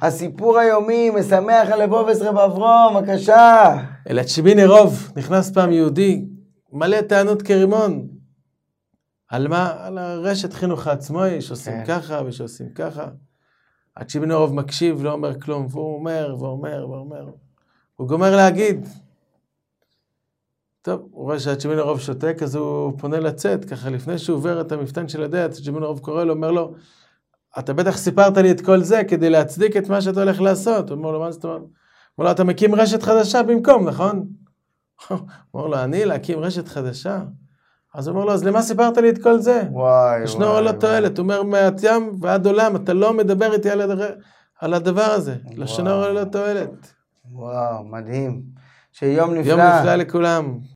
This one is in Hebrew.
הסיפור היומי משמח הלבובס רב אברום, בבקשה. אל הצ'יביני רוב, נכנס פעם יהודי, מלא טענות כרימון. על מה? על הרשת חינוך העצמאי, שעושים ככה ושעושים ככה. הצ'יביני רוב מקשיב, לא אומר כלום, והוא אומר ואומר ואומר. הוא גומר להגיד. טוב, הוא רואה שהצ'יביני רוב שותק, אז הוא פונה לצאת, ככה לפני שהוא עובר את המפתן של הדעת, הצ'יביני רוב קורא לו, אומר לו, אתה בטח סיפרת לי את כל זה כדי להצדיק את מה שאתה הולך לעשות. הוא אומר לו, מה זאת אומרת? הוא אומר לו, אתה מקים רשת חדשה במקום, נכון? הוא אומר לו, אני להקים רשת חדשה? אז הוא אומר לו, אז למה סיפרת לי את כל זה? ישנו או לא תועלת. הוא אומר, מעט ים ועד עולם, אתה לא מדבר איתי על הדבר הזה. לשנו או לא תועלת. וואו, מדהים. שיום נפלא. יום נפלא לכולם.